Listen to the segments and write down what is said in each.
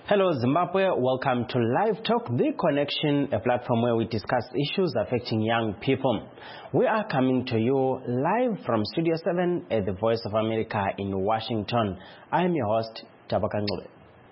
Hello Zimbabwe, welcome to Live Talk, The Connection, a platform where we discuss issues affecting young people. We are coming to you live from Studio 7 at the Voice of America in Washington. I am your host, Tabaka Ngule.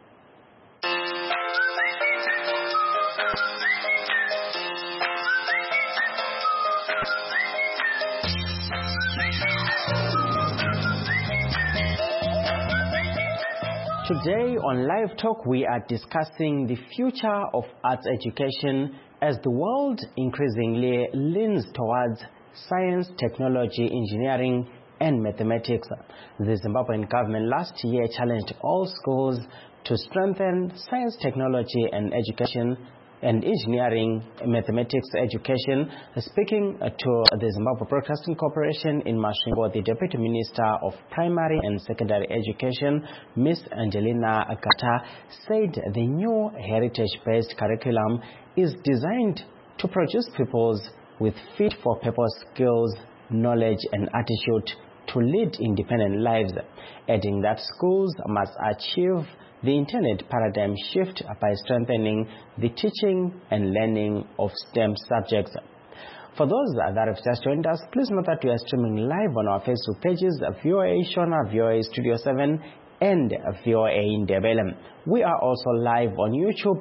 Today on Live Talk, we are discussing the future of arts education as the world increasingly leans towards science, technology, engineering, and mathematics. The Zimbabwean government last year challenged all schools to strengthen science, technology, and education and engineering, mathematics education. Speaking to the Zimbabwe Broadcasting Corporation in Masvingo, the Deputy Minister of Primary and Secondary Education, Ms. Angelina Kata, said the new heritage-based curriculum is designed to produce pupils with fit-for-purpose skills, knowledge, and attitude to lead independent lives, adding that schools must achieve the intended paradigm shift by strengthening the teaching and learning of STEM subjects. For those that have just joined us, please note that we are streaming live on our Facebook pages, VOA Shona, VOA Studio 7, and VOA Ndebele. We are also live on YouTube,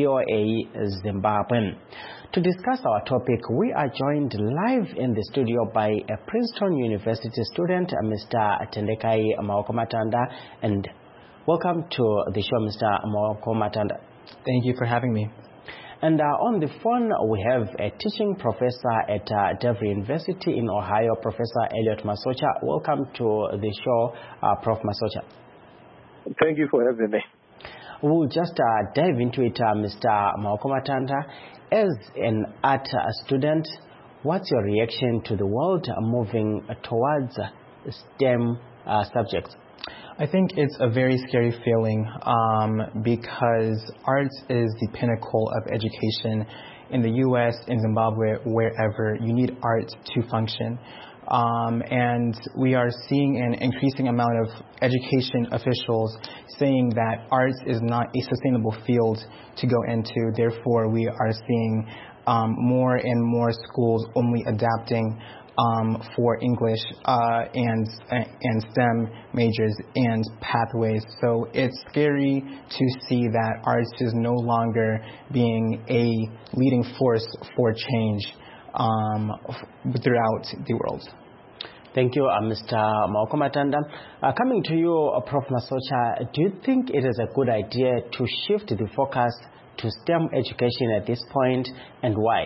VOA Zimbabwe. To discuss our topic, we are joined live in the studio by a Princeton University student, Mr. Tendekai Maokomatanda, and welcome to the show, Mr. Maokomatanda. Thank you for having me. And on the phone, we have a teaching professor at Denver University in Ohio, Professor Elliot Masocha. Welcome to the show, Prof. Masocha. Thank you for having me. We'll just dive into it, Mr. Maokomatanda. As an art student, what's your reaction to the world moving towards STEM subjects? I think it's a very scary feeling because arts is the pinnacle of education in the U.S., in Zimbabwe, wherever. You need art to function. And we are seeing an increasing amount of education officials saying that arts is not a sustainable field to go into. Therefore, we are seeing more and more schools only adapting for English and STEM majors and pathways. So it's scary to see that arts is no longer being a leading force for change throughout the world. Thank you, Mr. Maokomatanda. Coming to you, Prof. Masocha, do you think it is a good idea to shift the focus to STEM education at this point, and why?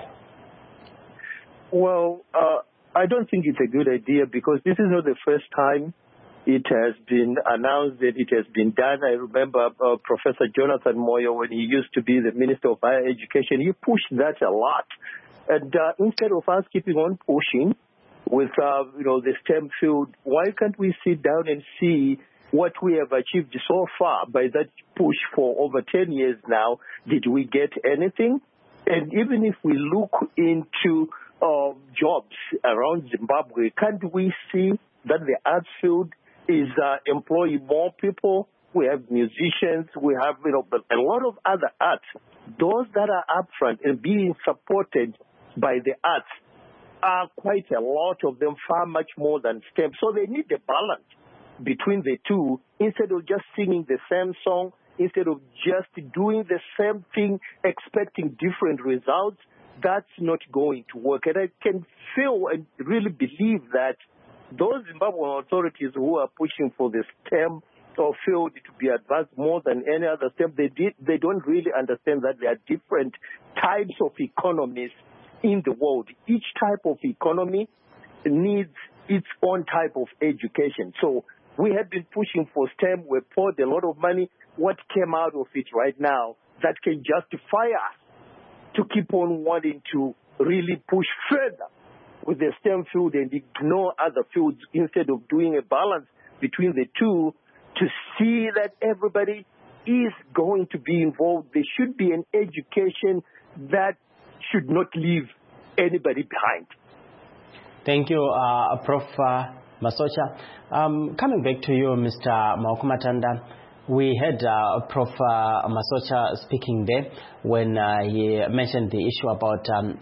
Well, I don't think it's a good idea because this is not the first time it has been announced that it has been done. I remember Professor Jonathan Moyo, when he used to be the Minister of Higher Education, he pushed that a lot. And instead of us keeping on pushing with the STEM field, why can't we sit down and see what we have achieved so far by that push for over 10 years now? Did we get anything? And even if we look into jobs around Zimbabwe, can't we see that the arts field is employing more people? We have musicians, we have a lot of other arts. Those that are up front and being supported by the arts are quite a lot of them, far much more than STEM. So they need a balance between the two. Instead of just singing the same song, instead of just doing the same thing, expecting different results, that's not going to work. And I can feel and really believe that those Zimbabwean authorities who are pushing for the STEM field to be advanced more than any other STEM, they don't really understand that there are different types of economies in the world. Each type of economy needs its own type of education. So we have been pushing for STEM. We poured a lot of money. What came out of it right now that can justify us to keep on wanting to really push further with the STEM field and ignore other fields instead of doing a balance between the two to see that everybody is going to be involved. There should be an education that should not leave anybody behind. Thank you, Prof. Masocha. Coming back to you, Mr. Maokomatanda, We had Prof. Masocha speaking there when he mentioned the issue about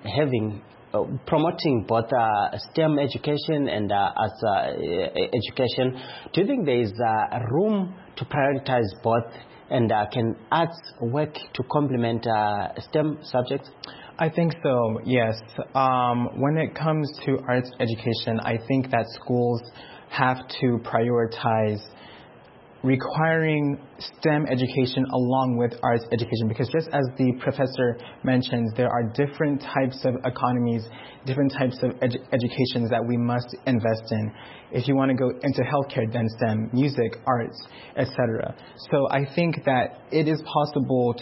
promoting both STEM education and arts education. Do you think there is room to prioritize both, and can arts work to complement STEM subjects? I think so, yes. When it comes to arts education, I think that schools have to prioritize requiring STEM education along with arts education, because just as the professor mentioned, there are different types of economies, different types of educations that we must invest in. If you want to go into healthcare, then STEM, music, arts, etc. So I think that it is possible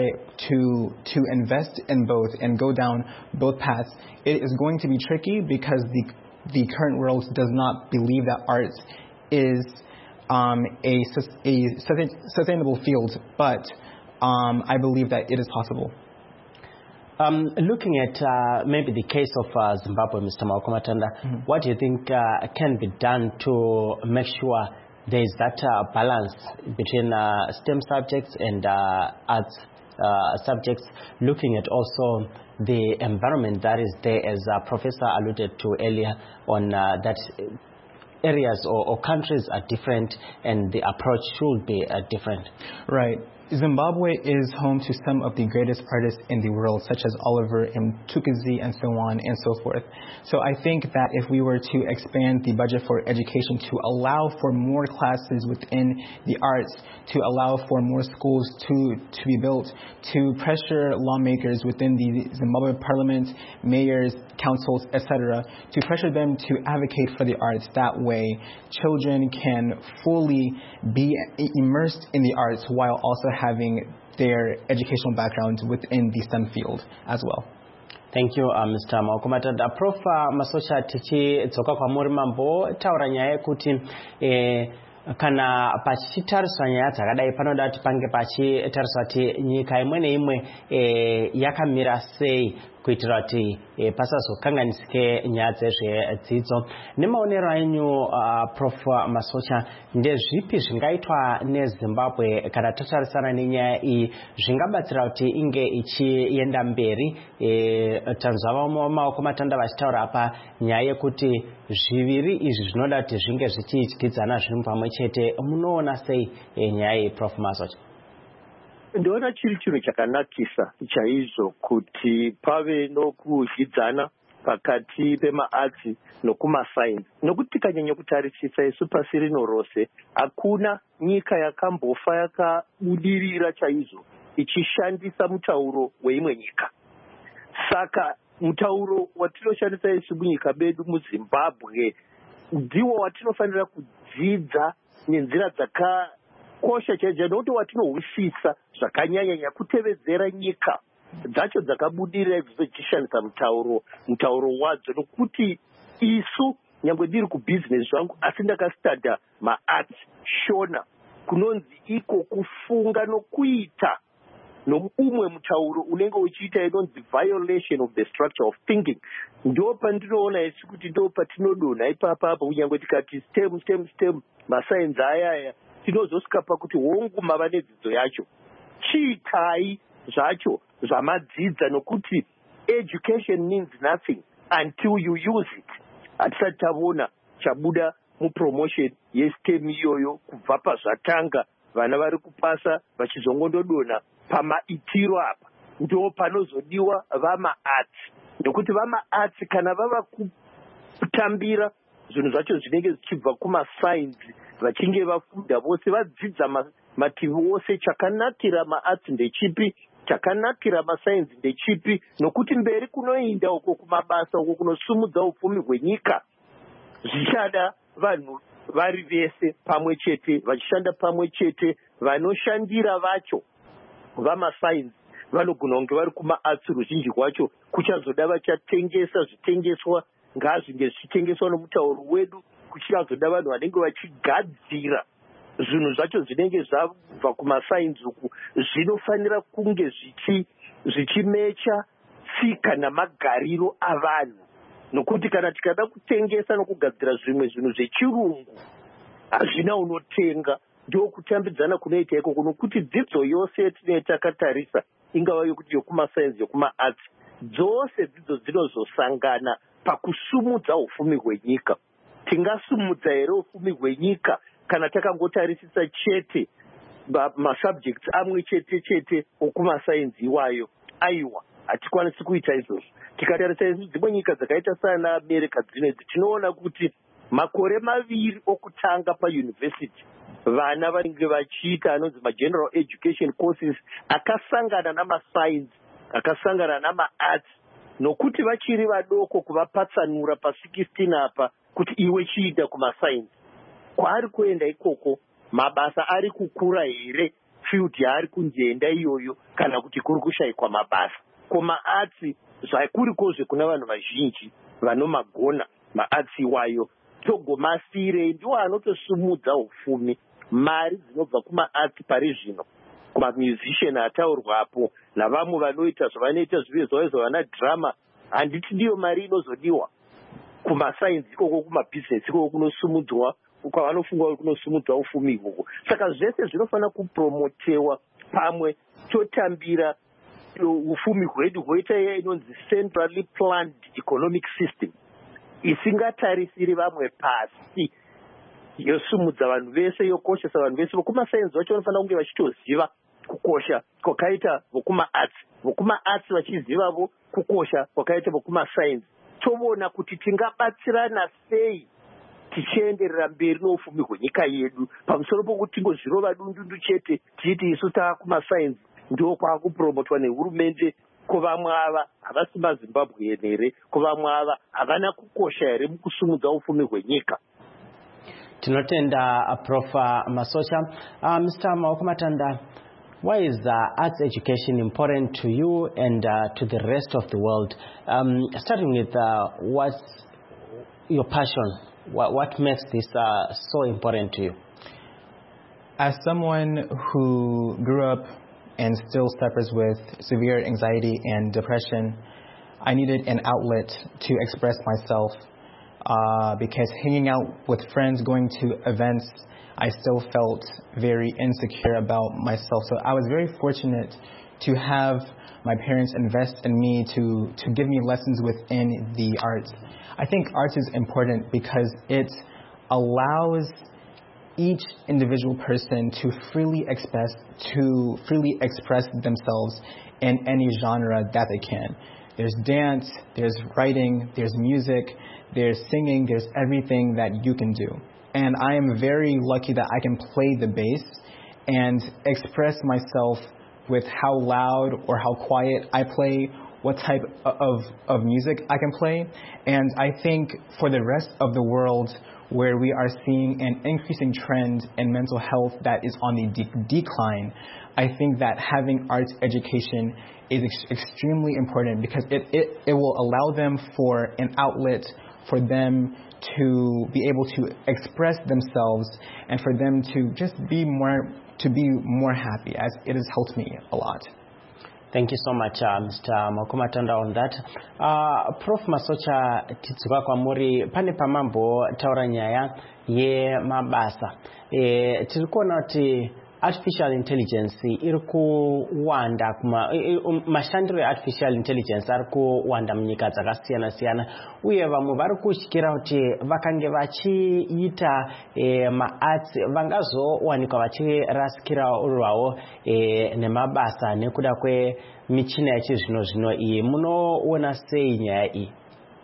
to invest in both and go down both paths. It is going to be tricky because the current world does not believe that arts is a sustainable field, but I believe that it is possible. Looking at maybe the case of Zimbabwe, Mr. Maokomatanda, what do you think can be done to make sure there is that balance between STEM subjects and arts subjects, looking at also the environment that is there, as Professor alluded to earlier on, that areas or countries are different and the approach should be different? Right. Zimbabwe is home to some of the greatest artists in the world, such as Oliver Mtukudzi and so on and so forth. So I think that if we were to expand the budget for education to allow for more classes within the arts, to allow for more schools to be built, to pressure lawmakers within the Zimbabwe parliament, mayors, councils, etc., to pressure them to advocate for the arts. That way, children can fully be immersed in the arts while also having their educational background within the STEM field as well. Thank you, Mr. Maokomatanda. Prof. Masocha tichi tsoka kwa muri mambo taura nyaya kuti kana pachitariswa nyaya dzakadai panoda kuti pange pachitariswa kuti nyika imwe neimwe yakamira sei kuitira kuti pasazokanganisike nyaya dzezvedzidzo. Nemaonero enyu, Prof. Masocha, ndezvipi zvingaitwa neZimbabwe kana tatarisana nenyaya iyi zvingabatsira kuti inge ichienda mberi? Tanzwa Maokomatanda vachitaura apa nyaya yekuti zviviri izvi zvinoda kuti zvinge zvichidyidzana zviri pamwe chete. Munoona sei nyaya iyi, Prof. Masocha? Ndiona chiri chinhu chakanakisa chaizvo kuti pave nokudyidzana pakati pemaarts nokumasainzi, nokuti tikanyanya kutarisisa isu pasi rino rose hakuna nyika yakambofa yakabudirira chaizvo ichishandisa mutauro weimwe nyika. Saka mutauro watinoshandisa isu munyika medu muZimbabwe ndiwo watinofanira kudzidza nenzira dzakakosha chaizvo, nokuti watinohwisisa zvakanyanya kutevedzera nyika dzacho dzakabudirira idzodzo dzichishandisa mutauro wadzo, nokuti isu nyangwe ndiri kubhizinesi zvangu asi ndakastadha maarts shona, kunonzi iko kufunga nokuita noumwe mutauro unenge uchiita inonzi violation of the structure of thinking. Ndo pandinoona isi kuti ndo patinodonha ipapa nyangwe tikati STEM masainzi ayaya tinozosvika pakuti hongu mava nedzidzo yacho. Chiitai zvacho zvamadzidza, nokuti education means nothing until you use it. Hatisati tavona chabuda mupromotion yeSTEM iyoyo kubva pazvatanga vana vari kupasa vachizongododonha pamaitiro apa. Ndo panozodiwa vamaarts, nokuti vamaarts kana vava kutambira zvinhu zvacho zvinenge zvichibva kumasainzi vachinge vafunda vose vadzidza mativi ose, chakanakira maarts ndechipi, chakanakira masainzi ndechipi, nokuti mberi kunoinda uko kumabasa uko kunosumudza upfumi hwenyika zvichada vanhu vari vese pamwe chete vachishanda pamwe chete. Vanoshandira vacho vamasainzi vanogona kunge vari kumaarts ruzhinji rwacho kuchazoda vachatengesa zvitengeswa ngazvinge zvichitengeswa nomutauro wedu, kuchazoda vanhu vanenge vachigadzira zvinhu zvacho zvinenge zvabva kumasainzi uku. Zvinofanira kunge zvichimecha tsika namagariro avanhu, nokuti kana tikada kutengesa nokugadzira zvimwe zvinhu zvechirungu hazvina unotenga. ndokutambidzana kunoita ikoko nokuti dzidzo yose yatinenge takatarisa ingava yokuti yokumasayensi yokumaarts dzose dzidzo dzinozosangana pakusumudza ufumi hwenyika. Tingasumudza here ufumi hwenyika kana takangotarisisa chete masubjects amwe chete okumasayensi iwayo? Aiwa, hatikwanisi kuita izvozvo. Tikatarisa dzimwe nyika dzakaita sana America dzinedzi tinoona kuti makore 2 okutanga payunivhesiti vana vanenge vachiita anonzi mageneral education courses akasangana namasayensi akasangana namaarts nokuti vachiri vadoko kuvapatsanura pa16 apa kuti iwe chiita kumasayensi. Kwaari kuenda ikoko mabasa ari kukura here field yaari kunjenda iyoyo kana kuti kuri kushayikwa mabasa? Kumaarts zvakurikozve kuna vanhu vazhinji vanomagona maarts iwayo togomasirei ndiwo anotosumudza ufumi. Mari dzinobva kumaarts pari zvino kumamusician ataurwapo navamwe vanoita zvavanoita zvive zvavo vana drama, handiti ndiyo mari inozodiwa. Kumasayensi ikoko kumabhizinesi ikoko kunosumudzwa kwavanofunga kuti kunosumudzwa ufumi ihwohwo. Saka zvese zvinofanira kupromotewa pamwe totambira ufumi hwedu hwoita inonzi centrally planned economic system isingatarisiri vamwe pasi, yosumudza vanhu vese, yokoshesa vanhu vese. Vokumasayensi vacho vanofanira kunge vachitoziva kukosha kwakaita vokumaarts, vokumaarts vachizivavo kukosha kwakaita vokumasayensi. Toona kuti tingabatsirana sei tichienderera mberi noufumi hwenyika yedu pamusoro pokuti tingozvirova dundundu chete tichiti isu taakumasayensi ndo kwaakupromotwa nehurumende. Kuvamwe ava havasi maZimbabwe here? Kuvamwe ava havana kukosha here mukusumudza ufumi hwenyika? Tinotenda Prof. Masocha. Mr. Maokomatanda, why is arts education important to you and to the rest of the world? Starting with what's your passion? What makes this so important to you? As someone who grew up and still suffers with severe anxiety and depression, I needed an outlet to express myself because hanging out with friends, going to events, I still felt very insecure about myself. So I was very fortunate to have my parents invest in me to give me lessons within the arts. I think arts is important because it allows each individual person to freely express themselves in any genre that they can. There's dance, there's writing, there's music, there's singing, there's everything that you can do. And I am very lucky that I can play the bass and express myself with how loud or how quiet I play, what type of music I can play. And I think for the rest of the world, where we are seeing an increasing trend in mental health that is on the decline, I think that having arts education is extremely important because it will allow them for an outlet for them to be able to express themselves and for them to just be more happy, as it has helped me a lot. Thank you so much, Mr. Maokomatanda, on that. Prof. Masocha, titsuka kwa muri pane pamambo taura nyaya ye mabasa. Tilikuwa nati artificial intelligence iri kuwanda mashandiro ya artificial intelligence ari kuwanda munyika dzakasiyana-siyana uye vamwe vari kushikira kuti vakange vachiita maarts vangazowanikwa vachirasikirwawo nemabasa nekuda kwemichina yechizvino-zvino iyi. Munoona sei nyaya iyi?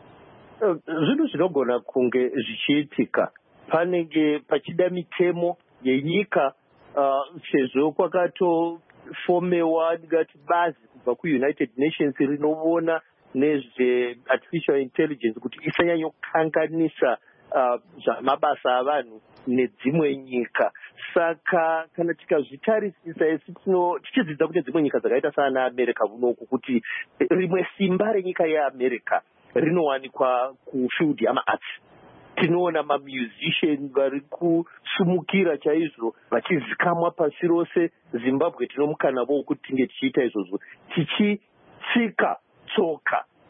Zvinhu zvinogona kunge zvichiitika panenge pachida mitemo yenyika sezvo kwakatofomewa ndingati bazi kubva kuUnited Nations rinoona nezveartificial intelligence kuti isanyanyokanganisa zvamabasa avanhu nedzimwe nyika. Saka kana tikazvitarisisa esi tichidzidza kuti dzimwe nyika dzakaita sana America kunoku kuti rimwe simba renyika yeAmerica rinowanikwa kufield yamaarts. Tinoona mamusician vari kusumukira chaizvo vachizikamwa pasi rose. Zimbabwe tinomukana vo kuti tinge tichiita izvozvo tichitsika tsoka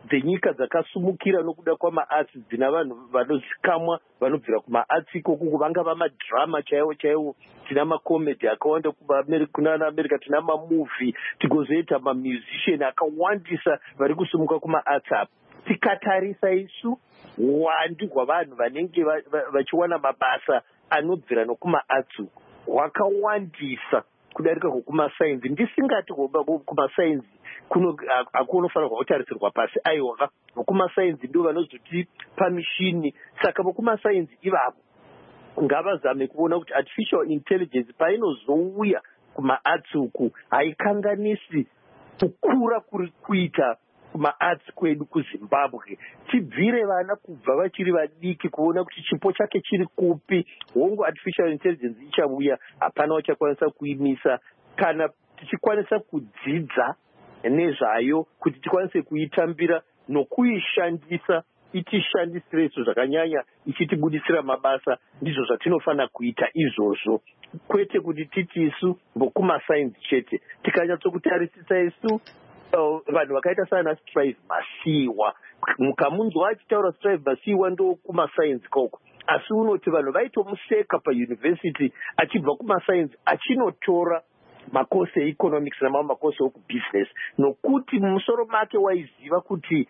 dzenyika dzakasumukira nokuda kwamaarts dzina vanhu vanozikamwa vanobvira kumaarts ikoko vangava madrama chaiwo chaiwo. Tina makomedi akawanda kuna America, tina mamovie, tigozoita mamusician akawandisa vari kusumuka kumaarts apa. Tikatarisa isu uwandu hwavanhu vanenge vachiwana mabasa anobvira nokumaarts hwakawandisa kudarika kwekumasainzi. Ndisingati kumasainzi akunofanirwa kutarisirwa pasi, aiwa vokumasainzi ndio vanozotipa mishini. Saka vokumasainzi ivavo ngavazame kuona kuti artificial intelligence painozouya kumaarts uku haikanganisi kukura kuri kuita kumaarts kwedu kuZimbabwe. Tibvire vana kubva vachiri vadiki kuona kuti chipo chake chiri kupi. Hongu artificial intelligence ichauya, hapana wachakwanisa kuimisa kana tichikwanisa kudzidza nezvayo kuti tikwanise kuitambira nokuishandisa itishandisireso zvakanyanya ichitibudisira mabasa. Ndizvo zvatinofanira kuita izvozvo, kwete kuti titi isu vokumasainzi chete. Tikanyatsokutarisisa isu vanhu vakaita sana Strive Masiyiwa, mukamunzwa achitaura Strive Masiyiwa ndo kumasainzi koko, asi unoti vanhu vaitomuseka pauniversity achibva kumasainzi achinotora makosi economics namamwe makosi okubusiness, nokuti mumusoro make waiziva kuti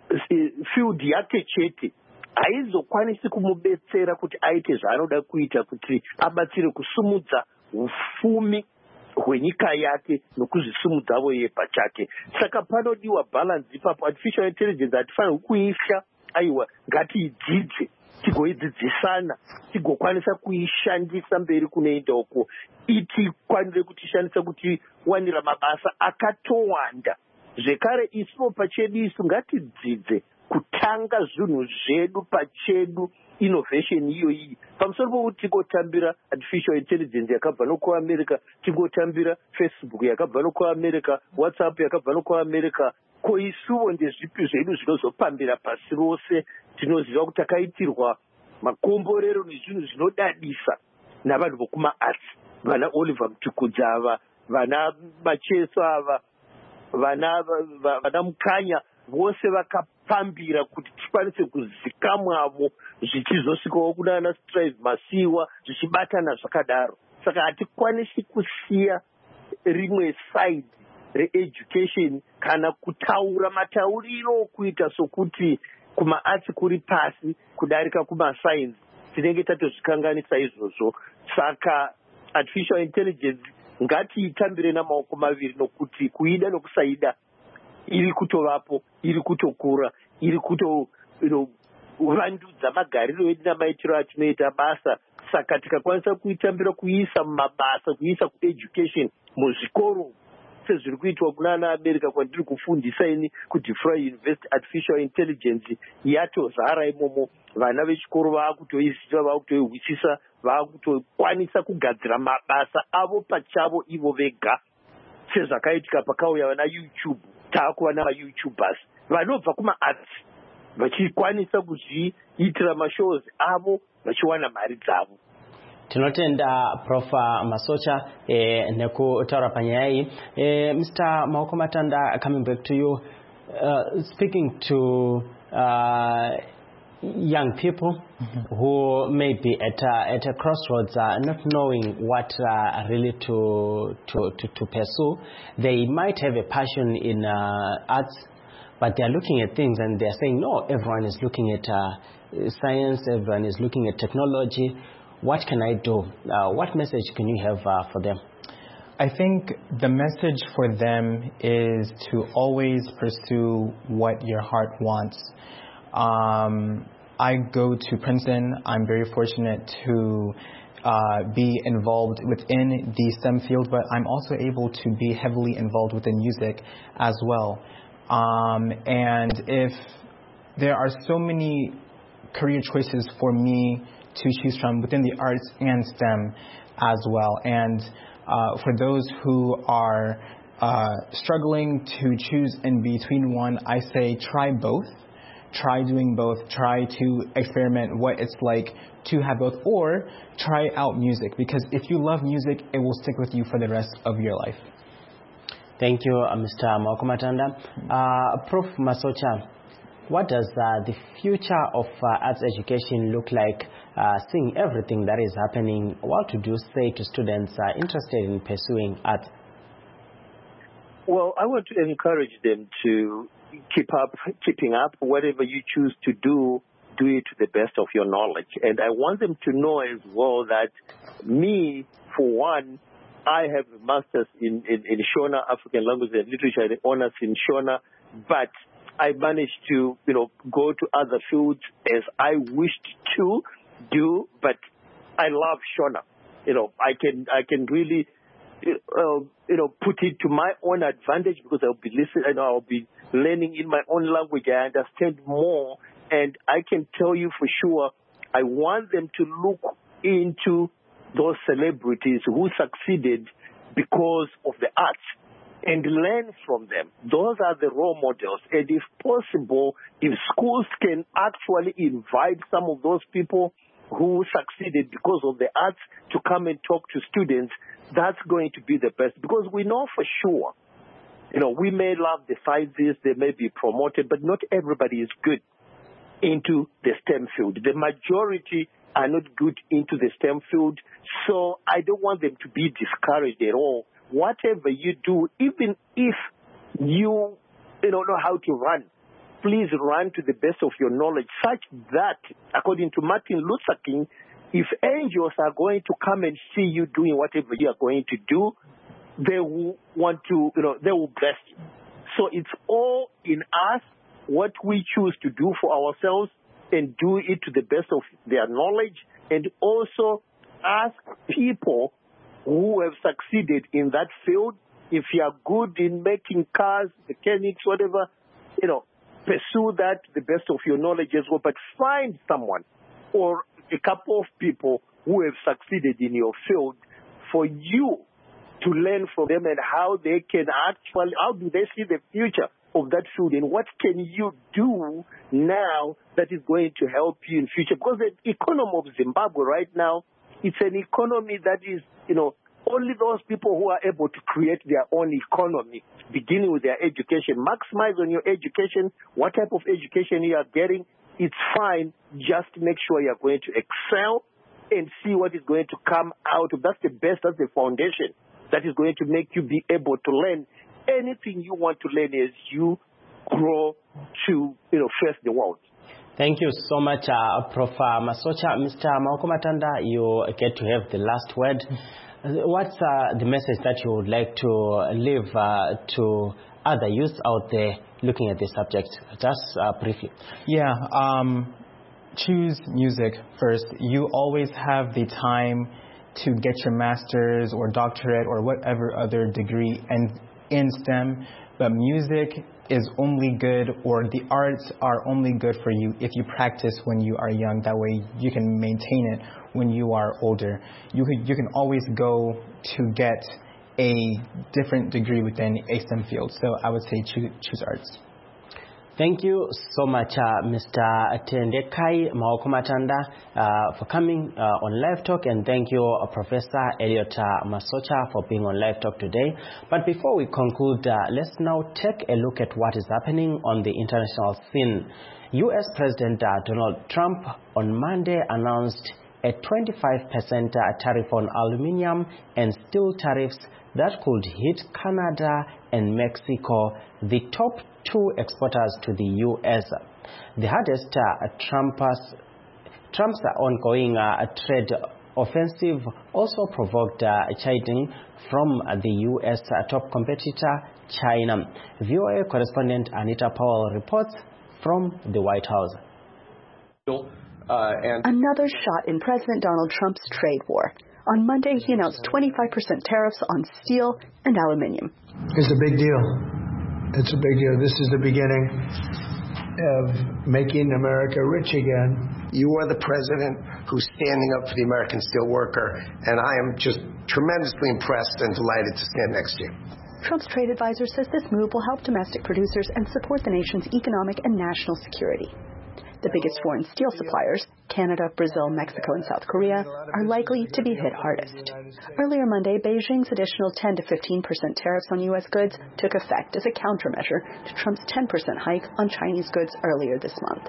field yake chete haizokwanisi kumubetsera kuti aite zvaanoda kuita kuti abatsire kusumudza ufumi hwenyika yake nokuzvisumudzavo iye pachake. Saka panodiwa balance ipapo. Artificial intelligence hatifanirwi kuifya, aiwa ngatiidzidze, tigoidzidzisana, tigokwanisa kuishandisa mberi kunoenda uko, itikwanire kutishandisa kutiwanira mabasa akatowanda. Zvekare isuwo pachedu isu ngatidzidze kutanga zvinhu zvedu pachedu, innovation iyo iyi, pamusoro pokuti tigotambira artificial intelligence yakabva nokuAmerica, tigotambira Facebook yakabva nokuAmerica, WhatsApp yakabva nokuAmerica. Ko isuwo ndezvipi zvedu zvinozopambira pasi rose? Tinoziva kuti takaitirwa makomborero nezvinhu zvinodadisa navanhu vokumaarts, vana Oliver Mtukudzi ava, vana Macheso ava, vana Mukanya, vose vakapambira kuti tikwanise kuzikamwavo zvichizosvikawo kunana Strive Masiyiwa zvichibatana zvakadaro. Saka hatikwanisi kusiya rimwe side reeducation kana kutaura matauriro okuita sokuti kumaarts kuri pasi kudarika kumasainzi. Tinenge tatozvikanganisa izvozvo. Saka artificial intelligence ngatiitambire namaoko maviri, nokuti kuida nokusaida iri kutovapo, iri kutokura, iri kutovandudza magariro edu namaitiro atinoita basa. Saka tikakwanisa kuitambira kuisa mumabasa, kuisa kueducation muzvikoro sezviri kuitwa kunana America kwandiri kufundisa ini kuDeFry University, artificial intelligence yatozara imomo. Vana vechikoro vakutoiziva, vakutoihwisisa, vakutokwanisa kugadzira mabasa avo pachavo ivo vega, sezvakaitika pakauya vana YouTube. Taakuva navaYoutubers vanobva kumaarts vachikwanisa kuzviitira mashows avo vachiwana mari dzavo. Tinotenda Prof Masocha nekutaura panyaya iyi. Mr. Maokomatanda, coming back to you, speaking to young people who may be at a crossroads, not knowing what really to pursue. They might have a passion in arts, but they are looking at things and they are saying, no, everyone is looking at science, everyone is looking at technology. What can I do? What message can you have for them? I think the message for them is to always pursue what your heart wants. I go to Princeton. I'm very fortunate to be involved within the STEM field, but I'm also able to be heavily involved within music as well. And if there are so many career choices for me to choose from within the arts and STEM as well. And for those who are struggling to choose in between one, I say try both. Try doing both. Try to experiment what it's like to have both, or try out music, because if you love music, it will stick with you for the rest of your life. Thank you, Mr. Maokomatanda. Prof Masocha, what does the future of arts education look like, seeing everything that is happening? What would you say to students interested in pursuing arts? Well, I want to encourage them to keeping up. Whatever you choose to do it to the best of your knowledge. And I want them to know as well that me, for one, I have a master's in Shona, African Language and Literature, and honors in Shona, but I managed to, go to other fields as I wished to do, but I love Shona. I can really, put it to my own advantage because I'll be listening and I'll be learning in my own language. I understand more, and I can tell you for sure, I want them to look into those celebrities who succeeded because of the arts and learn from them. Those are the role models. And if possible, if schools can actually invite some of those people who succeeded because of the arts to come and talk to students, that's going to be the best. Because we know for sure, we may love the sciences, they may be promoted, but not everybody is good into the STEM field. The majority are not good into the STEM field, so I don't want them to be discouraged at all. Whatever you do, even if you don't know how to run, please run to the best of your knowledge, such that, according to Martin Luther King, if angels are going to come and see you doing whatever you are going to do, they will want to, they will bless you. So it's all in us, what we choose to do for ourselves, and do it to the best of their knowledge, and also ask people who have succeeded in that field. If you are good in making cars, mechanics, whatever, pursue that to the best of your knowledge as well. But find someone or a couple of people who have succeeded in your field for you to learn from them and how they can actually, how do they see the future of that field, and what can you do now that is going to help you in future? Because the economy of Zimbabwe right now, it's an economy that is, only those people who are able to create their own economy, beginning with their education. Maximize on your education. What type of education you are getting, it's fine. Just make sure you are going to excel and see what is going to come out of. That's the best, that's the foundation that is going to make you be able to learn anything you want to learn as you grow to, face the world. Thank you so much, Prof. Masocha. Mr. Maukomatanda, you get to have the last word. What's the message that you would like to leave to other youths out there looking at this subject? Just briefly. Yeah, choose music first. You always have the time to get your master's or doctorate or whatever other degree in STEM, but music is only good, or the arts are only good for you if you practice when you are young. That way you can maintain it when you are older. You can always go to get a different degree within a STEM field. So I would say choose arts. Thank you so much, Mr. Tendekai Maukomatanda, for coming on Live Talk, and thank you, Professor Elliot Masocha, for being on Live Talk today. But before we conclude, let's now take a look at what is happening on the international scene. U.S. President Donald Trump on Monday announced a 25% tariff on aluminium and steel tariffs that could hit Canada and Mexico, the top two exporters to the U.S. The hardest Trump's ongoing trade offensive also provoked chiding from the U.S. top competitor, China. VOA correspondent Anita Powell reports from the White House. Another shot in President Donald Trump's trade war. On Monday, he announced 25% tariffs on steel and aluminium. It's a big deal. It's a big deal. This is the beginning of making America rich again. You are the president who's standing up for the American steel worker, and I am just tremendously impressed and delighted to stand next to you. Trump's trade advisor says this move will help domestic producers and support the nation's economic and national security. The biggest foreign steel suppliers, Canada, Brazil, Mexico, and South Korea are likely to be hit hardest. Earlier Monday, Beijing's additional 10 to 15% tariffs on U.S. goods took effect as a countermeasure to Trump's 10% hike on Chinese goods earlier this month.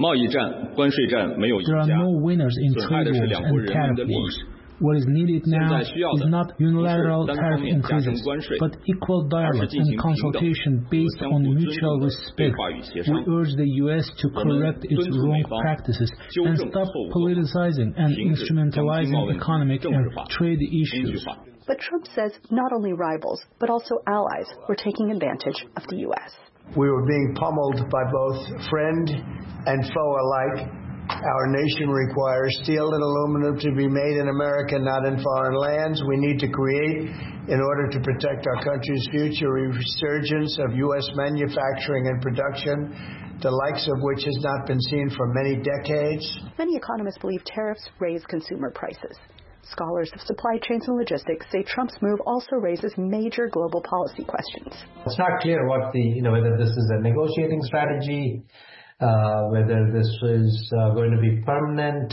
There are no winners in trade wars and tariff wars. What is needed now is not unilateral tariff increases, but equal dialogue and consultation based on mutual respect. We urge the U.S. to correct its wrong practices and stop politicizing and instrumentalizing economic and trade issues. But Trump says not only rivals, but also allies were taking advantage of the U.S. We were being pummeled by both friend and foe alike. Our nation requires steel and aluminum to be made in America, not in foreign lands. We need to create, in order to protect our country's future, a resurgence of U.S. manufacturing and production, the likes of which has not been seen for many decades. Many economists believe tariffs raise consumer prices. Scholars of supply chains and logistics say Trump's move also raises major global policy questions. It's not clear what whether this is a negotiating strategy, whether this is going to be permanent.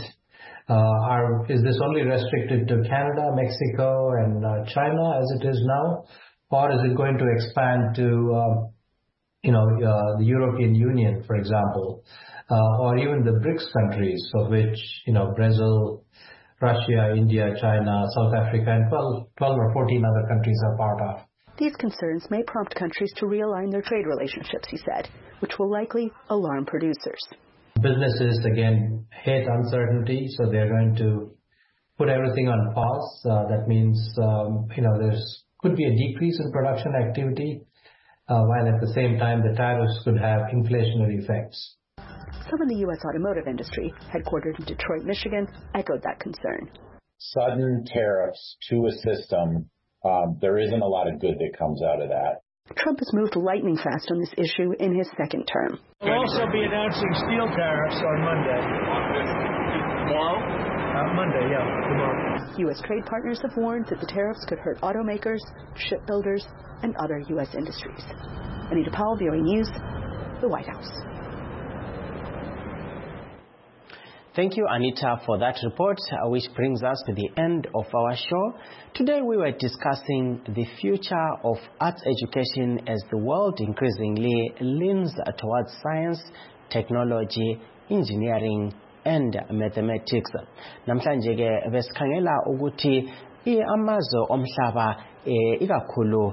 Is this only restricted to Canada, Mexico, and China as it is now? Or is it going to expand to, the European Union, for example, or even the BRICS countries, of which, Brazil, Russia, India, China, South Africa, and 12 or 14 other countries are part of. These concerns may prompt countries to realign their trade relationships, he said, which will likely alarm producers. Businesses, again, hate uncertainty, so they're going to put everything on pause. That means, there could be a decrease in production activity, while at the same time the tariffs could have inflationary effects. Some in the U.S. automotive industry, headquartered in Detroit, Michigan, echoed that concern. Sudden tariffs to a system, there isn't a lot of good that comes out of that. Trump has moved lightning fast on this issue in his second term. We'll also be announcing steel tariffs on Monday. Tomorrow? Monday, tomorrow. U.S. trade partners have warned that the tariffs could hurt automakers, shipbuilders, and other U.S. industries. Anita Powell, VOA News, the White House. Thank you, Anita, for that report, which brings us to the end of our show. Today we were discussing the future of arts education as the world increasingly leans towards science, technology, engineering, and mathematics. Namhlanje ke besikhangela ukuthi amazwe omhlaba ikakhulu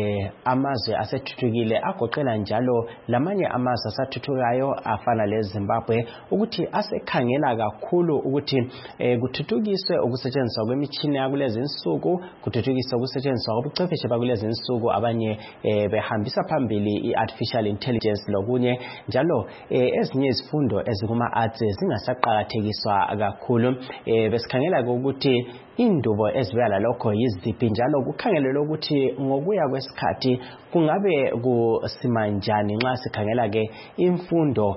amazwe asethuthukile agoqela njalo lamanye amazwe asathuthukayo afana leZimbabwe ukuthi asekhangela kakhulu ukuthi kuthuthukiswe ukusetshenziswa kwemitshini yakulezi insuku, kuthuthukiswe ukusetshenziswa kobuchwepheshe bakulezi insuku, abanye behambisa phambili i-artificial intelligence lokunye njalo ezinye izifundo ezikuma arts zingasaqakathekiswa kakhulu. Besikhangela ukuthi indubo ezibuya lalokho yiziphi njalo kukhangelelwe ukuthi ngokuya kwesikhathi kungabe kusima njani nxa sikhangela ke imfundo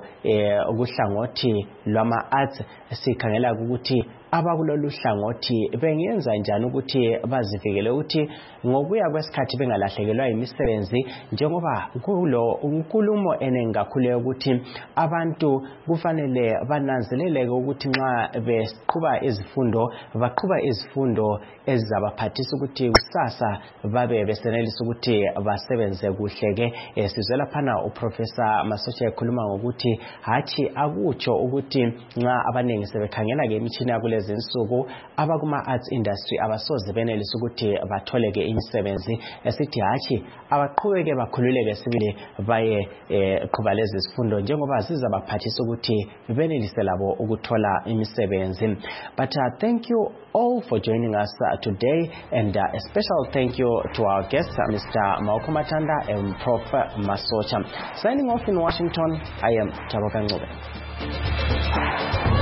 kuhlangothi lwama arts. Sikhangela ukuthi abakulolu hlangothi bengenza njani ukuthi bazivikele ukuthi ngokuya kwesikhathi bengalahlekelwa imisebenzi, njengoba kulo unkulumo enengi kakhulu ukuthi abantu kufanele bananzelele ukuthi nxa beqhuba izifundo baqhuba izifundo ezizabaphathisa ukuthi kusasa babe besenelisa ukuthi basebenze kuhle ke. Sizwela phana uProfessor Masotsha ekhuluma ngokuthi hathi akutsho ukuthi nxa abaningi sebekhangela ke imitshini yakulezi insuku abakuma arts industry abasoze benelisa ukuthi batholeke imisebenzi. Esithi hathi abaqhubeke bakhululeke sibili baye qhuba lezi zifundo njengoba zizabaphathisa ukuthi benelise labo ukuthola imisebenzi. But thank you all for joining us today, and a special thank you to our guests, Mr. Maoko Matanda and Prof. Masotsha. Signing off in Washington, I am Taboka Ngube.